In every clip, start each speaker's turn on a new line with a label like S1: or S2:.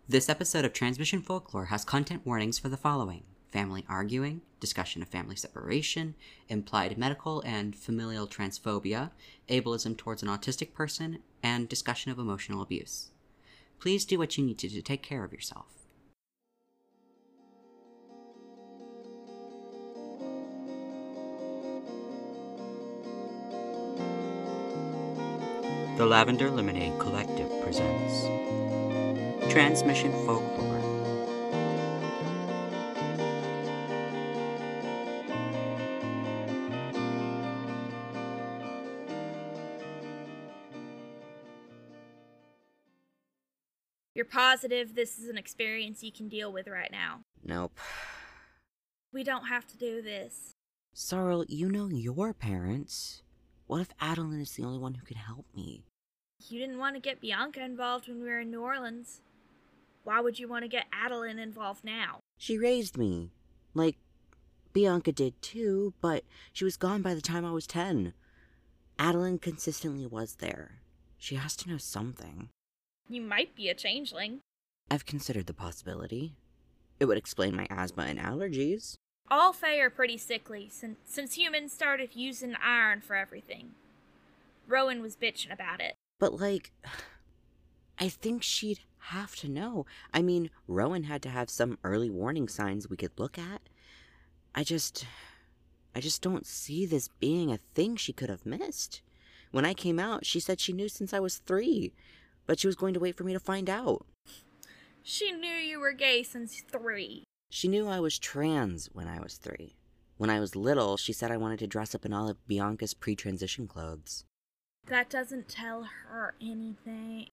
S1: This episode of Transmission Folklore has content warnings for the following: family arguing, discussion of family separation, implied medical and familial transphobia, ableism towards an autistic person, and discussion of emotional abuse. Please do what you need to take care of yourself. The Lavender Lemonade Collective presents Transmission Folklore.
S2: You're positive this is an experience you can deal with right now?
S1: Nope.
S2: We don't have to do this.
S1: Sorrel, you know your parents. What if Adeline is the only one who can help me?
S2: You didn't want to get Bianca involved when we were in New Orleans. Why would you want to get Adeline involved now?
S1: She raised me. Like, Bianca did too, but she was gone by the time I was 10. Adeline consistently was there. She has to know something.
S2: You might be a changeling.
S1: I've considered the possibility. It would explain my asthma and allergies.
S2: All Fae are pretty sickly since humans started using iron for everything. Rowan was bitching about it.
S1: But, like, I think she'd have to know. I mean, Rowan had to have some early warning signs we could look at. I just don't see this being a thing she could have missed. When I came out, she said she knew since I was 3, but she was going to wait for me to find out.
S2: She knew you were gay since 3.
S1: She knew I was trans when I was 3. When I was little, she said I wanted to dress up in all of Bianca's pre-transition clothes.
S2: That doesn't tell her anything.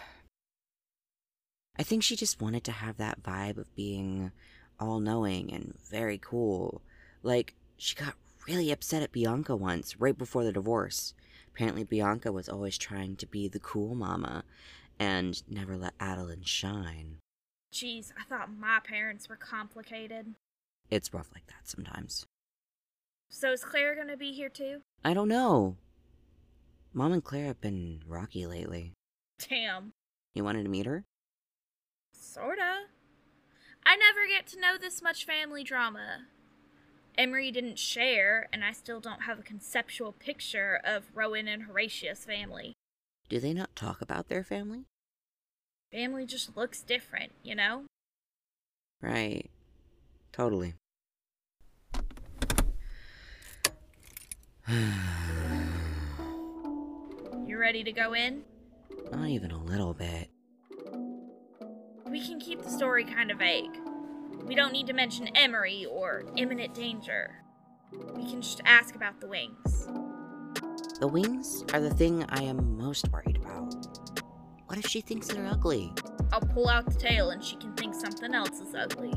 S1: I think she just wanted to have that vibe of being all-knowing and very cool. Like, she got really upset at Bianca once, right before the divorce. Apparently Bianca was always trying to be the cool mama and never let Adeline shine.
S2: Jeez, I thought my parents were complicated.
S1: It's rough like that sometimes.
S2: So is Claire gonna be here too?
S1: I don't know. Mom and Claire have been rocky lately.
S2: Damn.
S1: You wanted to meet her?
S2: Sorta. I never get to know this much family drama. Emery didn't share, and I still don't have a conceptual picture of Rowan and Horatius' family.
S1: Do they not talk about their family?
S2: Family just looks different, you know?
S1: Right. Totally.
S2: You ready to go in?
S1: Not even a little bit.
S2: We can keep the story kind of vague. We don't need to mention Emery or imminent danger. We can just ask about the wings.
S1: The wings are the thing I am most worried about. What if she thinks they're ugly?
S2: I'll pull out the tail and she can think something else is ugly.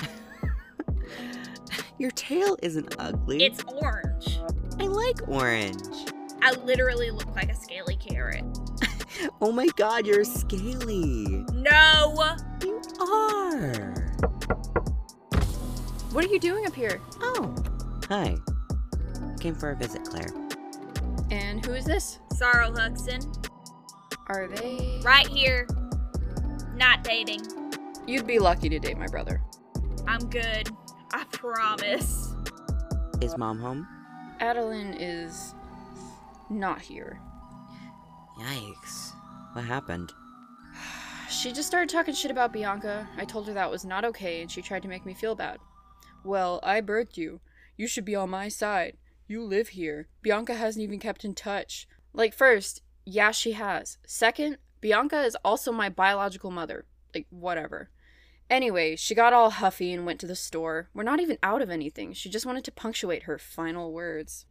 S1: Your tail isn't ugly.
S2: It's orange.
S1: I like orange.
S2: I literally look like a scaly carrot.
S1: Oh my god, you're scaly.
S2: No!
S1: You are.
S3: What are you doing up here?
S1: Oh, hi. Came for a visit, Claire.
S3: And who is this?
S2: Sorrel Huxton.
S3: Are they...
S2: Right here. Not dating.
S3: You'd be lucky to date my brother.
S2: I'm good. I promise.
S1: Is Mom home?
S3: Adeline is... not here.
S1: Yikes. What happened?
S3: She just started talking shit about Bianca. I told her that was not okay, and she tried to make me feel bad. Well, I birthed you. You should be on my side. You live here. Bianca hasn't even kept in touch. Like, first, yeah, she has. Second, Bianca is also my biological mother. Like, whatever. Anyway, she got all huffy and went to the store. We're not even out of anything. She just wanted to punctuate her final words.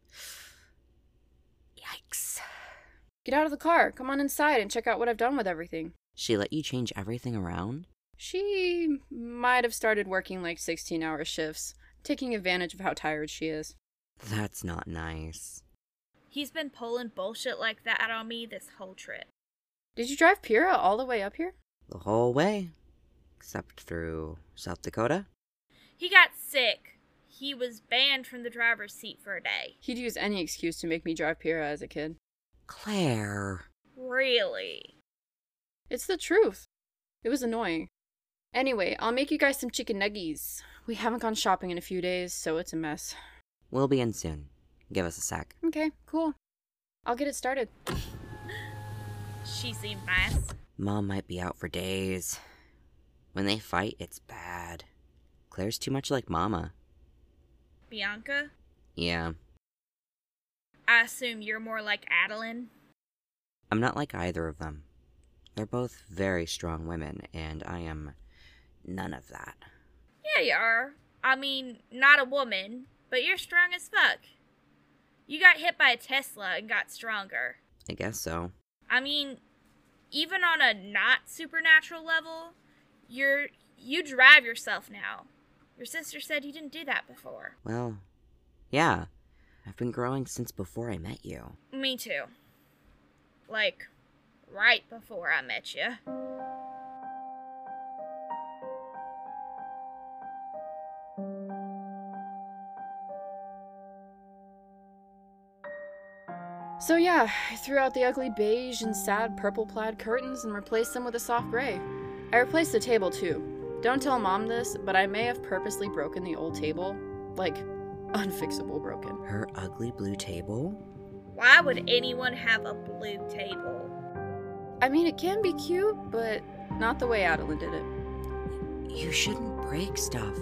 S1: Yikes.
S3: Get out of the car. Come on inside and check out what I've done with everything.
S1: She let you change everything around?
S3: She might have started working like 16-hour shifts, taking advantage of how tired she is.
S1: That's not nice.
S2: He's been pulling bullshit like that on me this whole trip.
S3: Did you drive Pyrrha all the way up here?
S1: The whole way. Except through South Dakota?
S2: He got sick. He was banned from the driver's seat for a day.
S3: He'd use any excuse to make me drive Pyrrha as a kid.
S1: Claire.
S2: Really?
S3: It's the truth. It was annoying. Anyway, I'll make you guys some chicken nuggies. We haven't gone shopping in a few days, so it's a mess.
S1: We'll be in soon. Give us a sec.
S3: Okay, cool. I'll get it started.
S2: She seemed nice.
S1: Mom might be out for days. When they fight, it's bad. Claire's too much like Mama.
S2: Bianca?
S1: Yeah,
S2: I assume you're more like Adeline?
S1: I'm not like either of them. They're both very strong women, and I am none of that.
S2: Yeah, you are. I mean, not a woman, but you're strong as fuck. You got hit by a Tesla and got stronger.
S1: I guess so.
S2: I mean, even on a not supernatural level, you drive yourself now. Your sister said you didn't do that before.
S1: Well, yeah. I've been growing since before I met you.
S2: Me too. Like, right before I met you.
S3: So yeah, I threw out the ugly beige and sad purple plaid curtains and replaced them with a soft gray. I replaced the table too. Don't tell Mom this, but I may have purposely broken the old table. Like, unfixable broken.
S1: Her ugly blue table?
S2: Why would anyone have a blue table?
S3: I mean, it can be cute, but not the way Adeline did it.
S1: You shouldn't break stuff.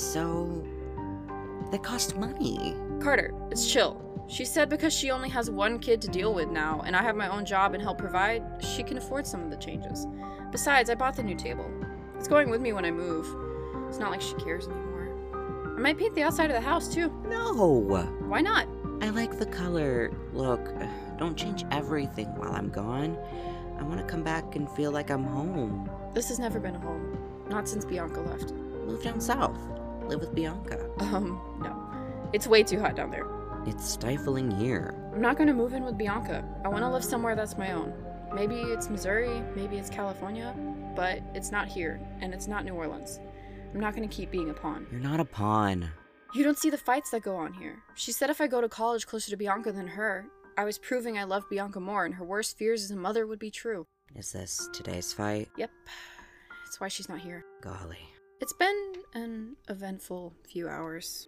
S1: That cost money.
S3: Carter, it's chill. She said because she only has one kid to deal with now, and I have my own job and help provide, she can afford some of the changes. Besides, I bought the new table. It's going with me when I move. It's not like she cares anymore. I might paint the outside of the house, too.
S1: No!
S3: Why not?
S1: I like the color. Look, don't change everything while I'm gone. I want to come back and feel like I'm home.
S3: This has never been a home. Not since Bianca left.
S1: Move down south. Live with Bianca.
S3: No. It's way too hot down there.
S1: It's stifling here.
S3: I'm not gonna move in with Bianca. I wanna live somewhere that's my own. Maybe it's Missouri, maybe it's California, but it's not here, and it's not New Orleans. I'm not gonna keep being a pawn.
S1: You're not a pawn.
S3: You don't see the fights that go on here. She said if I go to college closer to Bianca than her, I was proving I loved Bianca more, and her worst fears as a mother would be true.
S1: Is this today's fight?
S3: Yep. That's why she's not here.
S1: Golly.
S3: It's been an eventful few hours.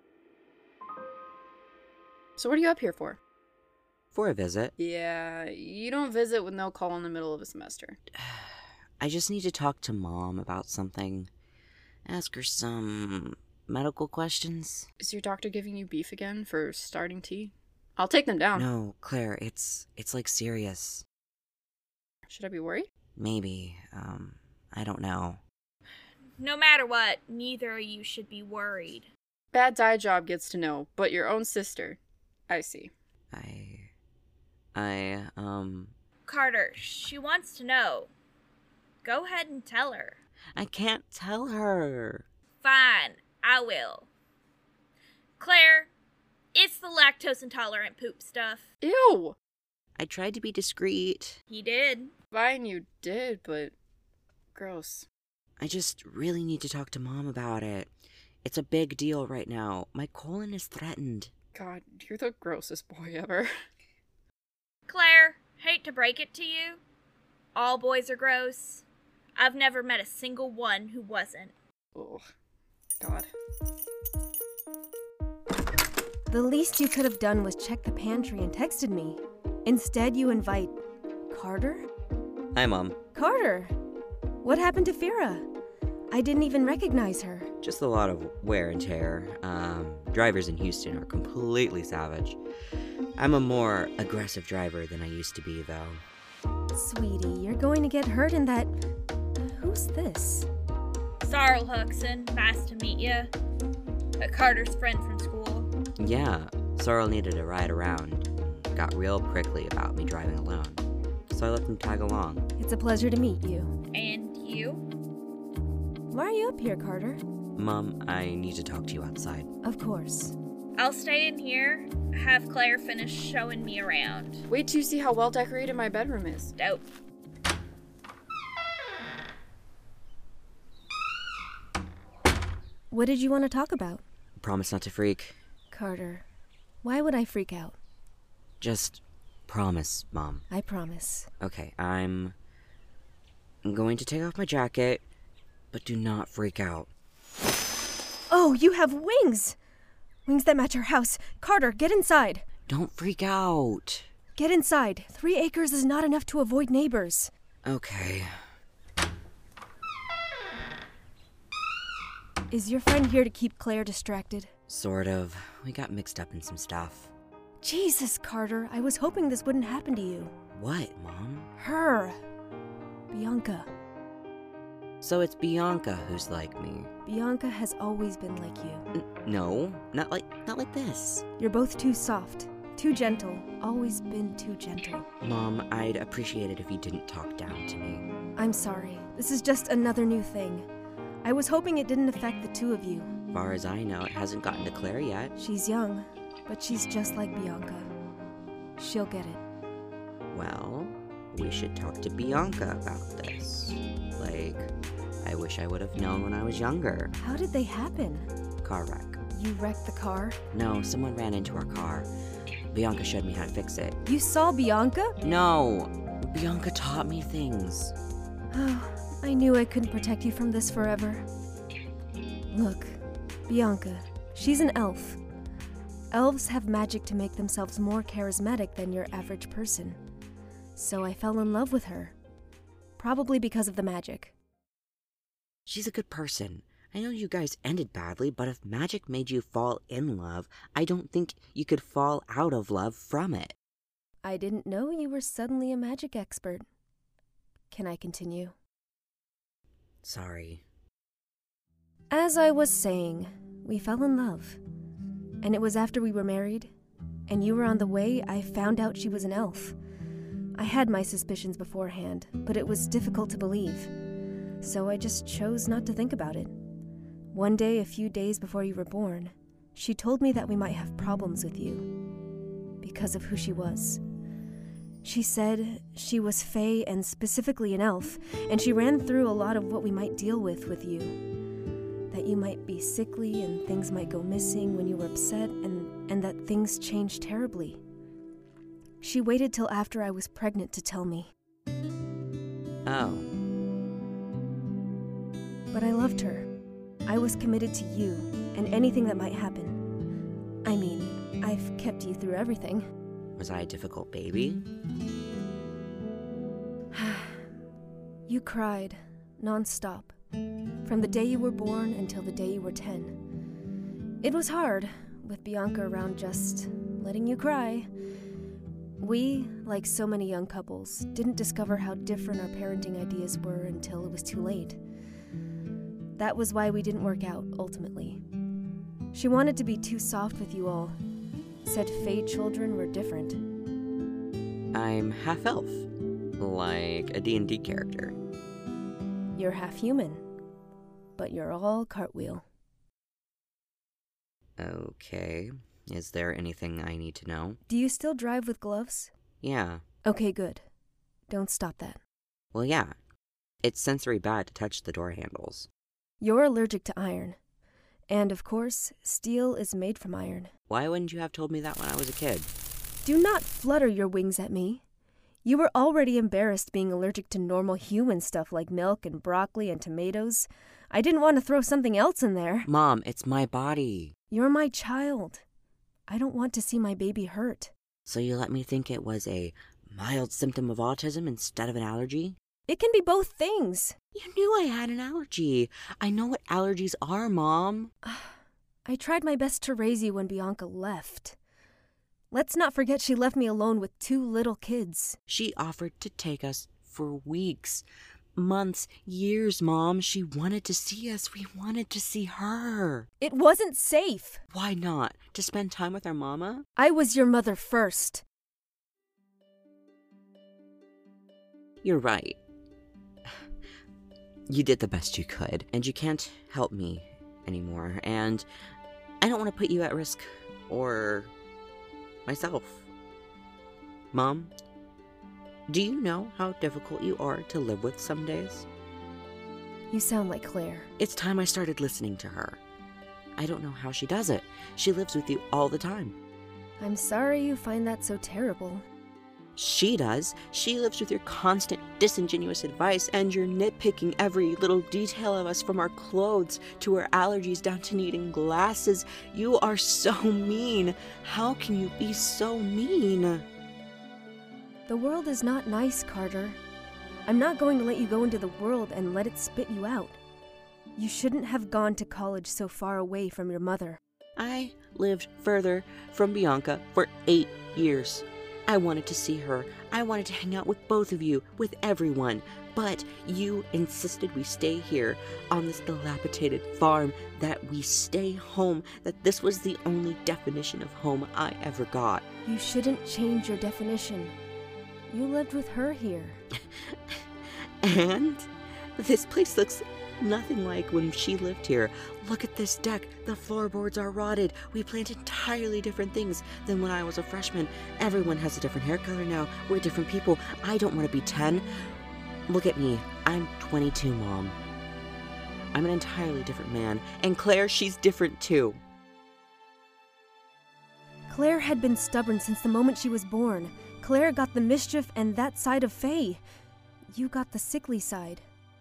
S3: So what are you up here for?
S1: For a visit.
S3: Yeah, you don't visit with no call in the middle of a semester.
S1: I just need to talk to Mom about something. Ask her some medical questions.
S3: Is your doctor giving you beef again for starting tea? I'll take them down.
S1: No, Claire, it's like serious.
S3: Should I be worried?
S1: Maybe. I don't know.
S2: No matter what, neither of you should be worried.
S3: Bad dye job gets to know, but your own sister. I see.
S2: Carter, she wants to know. Go ahead and tell her.
S1: I can't tell her.
S2: Fine, I will. Claire, it's the lactose intolerant poop stuff.
S3: Ew!
S1: I tried to be discreet.
S2: He did.
S3: Fine, you did, but gross.
S1: I just really need to talk to Mom about it. It's a big deal right now. My colon is threatened.
S3: God, you're the grossest boy ever.
S2: Claire, hate to break it to you. All boys are gross. I've never met a single one who wasn't.
S3: Oh, God.
S4: The least you could have done was check the pantry and texted me. Instead, you invite Carter?
S1: Hi, Mom.
S4: Carter! What happened to Fira? I didn't even recognize her.
S1: Just a lot of wear and tear. Drivers in Houston are completely savage. I'm a more aggressive driver than I used to be, though.
S4: Sweetie, you're going to get hurt in that... Who's this?
S2: Sarl Huxon, nice to meet you. Carter's friend from school.
S1: Yeah, Sorrel needed a ride around. Got real prickly about me driving alone. So I let them tag along.
S4: It's a pleasure to meet you.
S2: And you?
S4: Why are you up here, Carter?
S1: Mom, I need to talk to you outside.
S4: Of course.
S2: I'll stay in here, have Claire finish showing me around.
S3: Wait till you see how well decorated my bedroom is.
S2: Dope.
S4: What did you want to talk about?
S1: Promise not to freak.
S4: Carter, why would I freak out?
S1: Just promise, Mom.
S4: I promise.
S1: Okay, I'm going to take off my jacket. but do not freak out.
S4: Oh, you have wings! Wings that match our house. Carter, get inside.
S1: Don't freak out.
S4: Get inside. 3 acres is not enough to avoid neighbors.
S1: Okay.
S4: Is your friend here to keep Claire distracted?
S1: Sort of. We got mixed up in some stuff.
S4: Jesus, Carter, I was hoping this wouldn't happen to you.
S1: What, Mom?
S4: Her. Bianca.
S1: So it's Bianca who's like me.
S4: Bianca has always been like you.
S1: No, not like this.
S4: You're both too soft, too gentle, always been too gentle.
S1: Mom, I'd appreciate it if you didn't talk down to me.
S4: I'm sorry. This is just another new thing. I was hoping it didn't affect the two of you.
S1: Far as I know, it hasn't gotten to Claire yet.
S4: She's young, but she's just like Bianca. She'll get it.
S1: Well, we should talk to Bianca about this. Like, I wish I would have known when I was younger.
S4: How did they happen?
S1: Car wreck.
S4: You wrecked the car?
S1: No, someone ran into our car. Bianca showed me how to fix it.
S4: You saw Bianca?
S1: No, Bianca taught me things.
S4: Oh, I knew I couldn't protect you from this forever. Look, Bianca, she's an elf. Elves have magic to make themselves more charismatic than your average person. So I fell in love with her. Probably because of the magic.
S1: She's a good person. I know you guys ended badly, but if magic made you fall in love, I don't think you could fall out of love from it.
S4: I didn't know you were suddenly a magic expert. Can I continue?
S1: Sorry.
S4: As I was saying, we fell in love. And it was after we were married, and you were on the way, I found out she was an elf. I had my suspicions beforehand, but it was difficult to believe. So I just chose not to think about it. One day, a few days before you were born, she told me that we might have problems with you because of who she was. She said she was Fae and specifically an elf, and she ran through a lot of what we might deal with you. That you might be sickly and things might go missing when you were upset, and that things changed terribly. She waited till after I was pregnant to tell me.
S1: Oh.
S4: But I loved her. I was committed to you and anything that might happen. I mean, I've kept you through everything.
S1: Was I a difficult baby?
S4: You cried, non-stop, from the day you were born until the day you were 10. It was hard, with Bianca around just letting you cry. We, like so many young couples, didn't discover how different our parenting ideas were until it was too late. That was why we didn't work out, ultimately. She wanted to be too soft with you all. Said Fae children were different.
S1: I'm half-elf. Like a D&D character.
S4: You're half human. But you're all cartwheel.
S1: Okay. Is there anything I need to know?
S4: Do you still drive with gloves?
S1: Yeah.
S4: Okay, good. Don't stop that.
S1: Well, yeah. It's sensory bad to touch the door handles.
S4: You're allergic to iron. And of course, steel is made from iron.
S1: Why wouldn't you have told me that when I was a kid?
S4: Do not flutter your wings at me. You were already embarrassed being allergic to normal human stuff like milk and broccoli and tomatoes. I didn't want to throw something else in there.
S1: Mom, it's my body.
S4: You're my child. I don't want to see my baby hurt.
S1: So you let me think it was a mild symptom of autism instead of an allergy?
S4: It can be both things.
S1: You knew I had an allergy. I know what allergies are, Mom.
S4: I tried my best to raise you when Bianca left. Let's not forget she left me alone with 2 little kids.
S1: She offered to take us for weeks, months, years, Mom. She wanted to see us. We wanted to see her.
S4: It wasn't safe.
S1: Why not? To spend time with our mama?
S4: I was your mother first.
S1: You're right. You did the best you could, and you can't help me anymore, and I don't want to put you at risk, or myself. Mom, do you know how difficult you are to live with some days?
S4: You sound like Claire.
S1: It's time I started listening to her. I don't know how she does it. She lives with you all the time.
S4: I'm sorry you find that so terrible.
S1: She does. She lives with your constant disingenuous advice and your nitpicking every little detail of us, from our clothes to our allergies down to needing glasses. You are so mean. How can you be so mean?
S4: The world is not nice, Carter. I'm not going to let you go into the world and let it spit you out. You shouldn't have gone to college so far away from your mother.
S1: I lived further from Bianca for 8 years. I wanted to see her. I wanted to hang out with both of you, with everyone. But you insisted we stay here on this dilapidated farm, that we stay home, that this was the only definition of home I ever got.
S4: You shouldn't change your definition. You lived with her here.
S1: And this place looks nothing like when she lived here. Look at this deck. The floorboards are rotted. We plant entirely different things than when I was a freshman. Everyone has a different hair color now. We're different people. I don't want to be 10. Look at me. I'm 22, Mom. I'm an entirely different man. And Claire, she's different too.
S4: Claire had been stubborn since the moment she was born. Claire got the mischief and that side of Faye. You got the sickly side.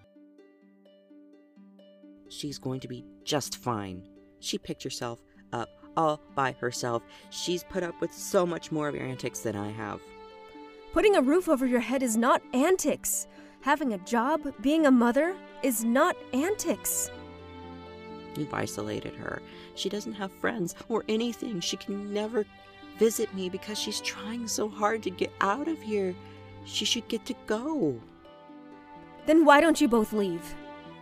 S1: She's going to be just fine. She picked herself up all by herself. She's put up with so much more of your antics than I have.
S4: Putting a roof over your head is not antics. Having a job, being a mother, is not antics.
S1: You've isolated her. She doesn't have friends or anything. She can never visit me because she's trying so hard to get out of here. She should get to go.
S4: Then why don't you both leave?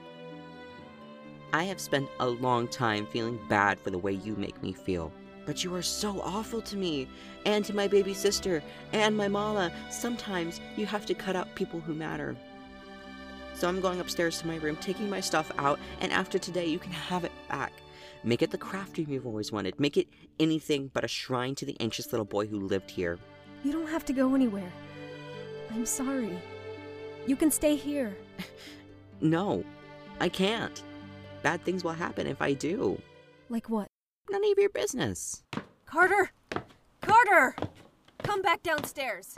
S1: I have spent a long time feeling bad for the way you make me feel. But you are so awful to me, and to my baby sister, and my mama. Sometimes you have to cut out people who matter. So I'm going upstairs to my room, taking my stuff out, and after today you can have it back. Make it the craft room you've always wanted. Make it anything but a shrine to the anxious little boy who lived here.
S4: You don't have to go anywhere. I'm sorry. You can stay here.
S1: No, I can't. Bad things will happen if I do.
S4: Like what?
S1: None of your business.
S4: Carter! Carter! Come back downstairs.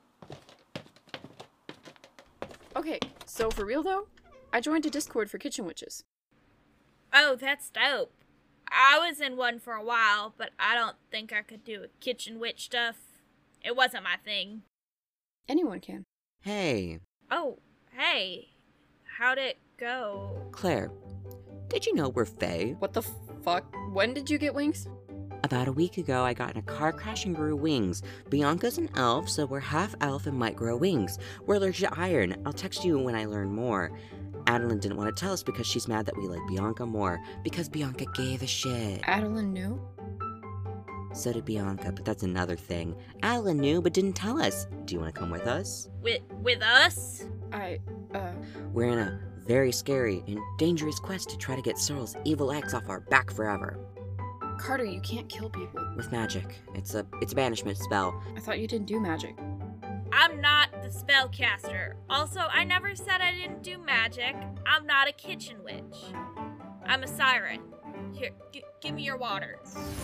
S3: Okay, so for real though, I joined a Discord for kitchen witches.
S2: Oh, that's dope. I was in one for a while, but I don't think I could do a kitchen witch stuff. It wasn't my thing.
S3: Anyone can.
S1: Hey,
S2: Oh, hey. How'd it go?
S1: Claire, did you know we're Fae?
S3: What the fuck? When did you get wings?
S1: About a week ago, I got in a car crash and grew wings. Bianca's an elf, so we're half elf and might grow wings. We're allergic to iron. I'll text you when I learn more. Adeline didn't want to tell us because she's mad that we like Bianca more. Because Bianca gave a shit.
S3: Adeline knew?
S1: So did Bianca, but that's another thing. Adeline knew, but didn't tell us. Do you want to come with us?
S2: With us?
S1: We're in a very scary and dangerous quest to try to get Searle's evil ex off our back forever.
S3: Carter, you can't kill people.
S1: With magic. It's a banishment spell.
S3: I thought you didn't do magic.
S2: I'm not the spellcaster. Also, I never said I didn't do magic. I'm not a kitchen witch. I'm a siren. Here, give me your water.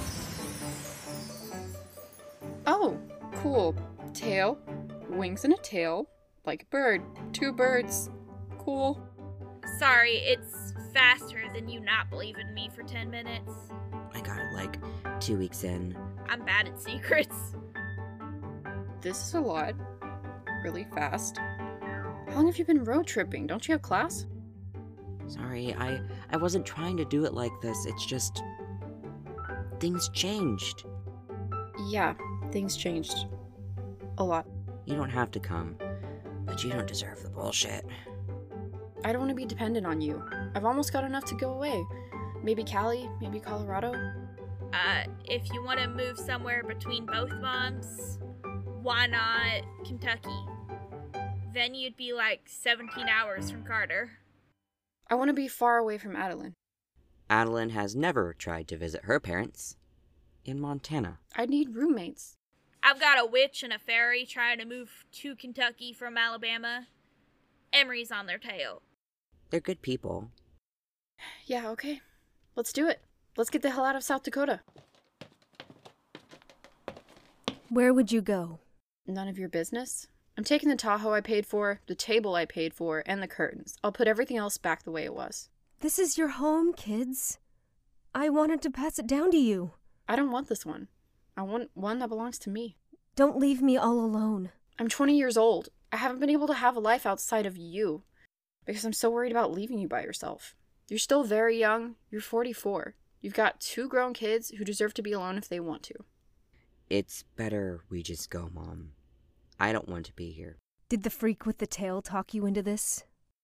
S3: Oh, cool. Tail. Wings and a tail. Like a bird. 2 birds. Cool.
S2: Sorry, it's faster than you not believing me for 10 minutes.
S1: I got it like 2 weeks in.
S2: I'm bad at secrets.
S3: This is a lot. Really fast. How long have you been road tripping? Don't you have class?
S1: Sorry, I wasn't trying to do it like this. It's just... things changed.
S3: Yeah, things changed. A lot.
S1: You don't have to come, but you don't deserve the bullshit.
S3: I don't want to be dependent on you. I've almost got enough to go away. Maybe Cali, maybe Colorado.
S2: If you want to move somewhere between both moms, why not Kentucky? Then you'd be like 17 hours from Carter.
S3: I want to be far away from Adeline.
S1: Adeline has never tried to visit her parents in Montana.
S3: I need roommates.
S2: I've got a witch and a fairy trying to move to Kentucky from Alabama. Emery's on their tail.
S1: They're good people.
S3: Yeah, okay. Let's do it. Let's get the hell out of South Dakota.
S4: Where would you go?
S3: None of your business? I'm taking the Tahoe I paid for, the table I paid for, and the curtains. I'll put everything else back the way it was.
S4: This is your home, kids. I wanted to pass it down to you.
S3: I don't want this one. I want one that belongs to me.
S4: Don't leave me all alone.
S3: I'm 20 years old. I haven't been able to have a life outside of you because I'm so worried about leaving you by yourself. You're still very young. You're 44. You've got 2 grown kids who deserve to be alone if they want to.
S1: It's better we just go, Mom. I don't want to be here.
S4: Did the freak with the tail talk you into this?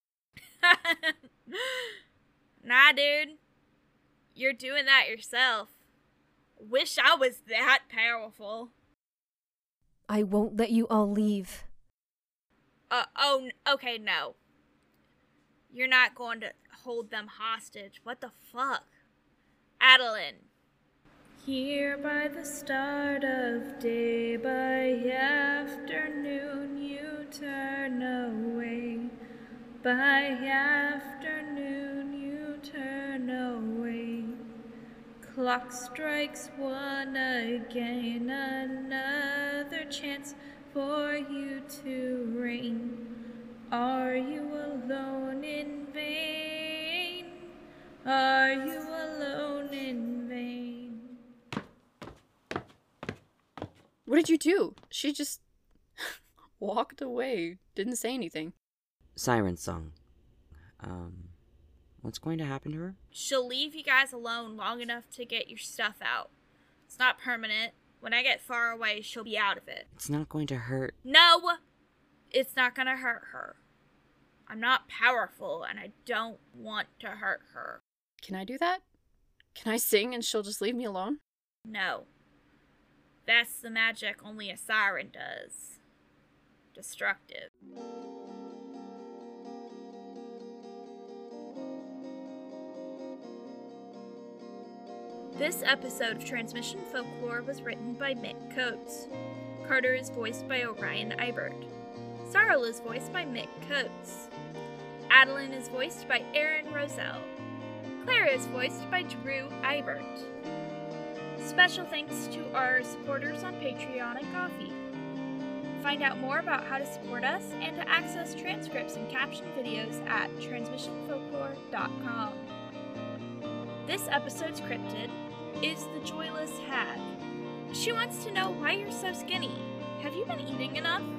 S2: Nah, dude. You're doing that yourself. Wish I was that powerful.
S4: I won't let you all leave.
S2: Okay, no. You're not going to hold them hostage. What the fuck? Adeline. Here by the start of day, by afternoon you turn away. By afternoon you turn away. Clock strikes 1 again, another chance for you to reign. Are you alone in vain? Are you alone in vain?
S3: What did you do? She just walked away, didn't say anything.
S1: Siren song. What's going to happen to her?
S2: She'll leave you guys alone long enough to get your stuff out. It's not permanent. When I get far away, she'll be out of it.
S1: It's not going to hurt.
S2: No! It's not gonna hurt her. I'm not powerful, and I don't want to hurt her.
S3: Can I do that? Can I sing and she'll just leave me alone?
S2: No. That's the magic only a siren does. Destructive. This episode of Transmission Folklore was written by Mick Coates. Carter is voiced by Orion Ibert. Sarl is voiced by Mick Coates. Adeline is voiced by Aaron Roselle. Clara is voiced by Drew Ibert. Special thanks to our supporters on Patreon and Ko-fi. Find out more about how to support us and to access transcripts and caption videos at transmissionfolklore.com. This episode's cryptid is the Joyless Hag. She wants to know why you're so skinny. Have you been eating enough?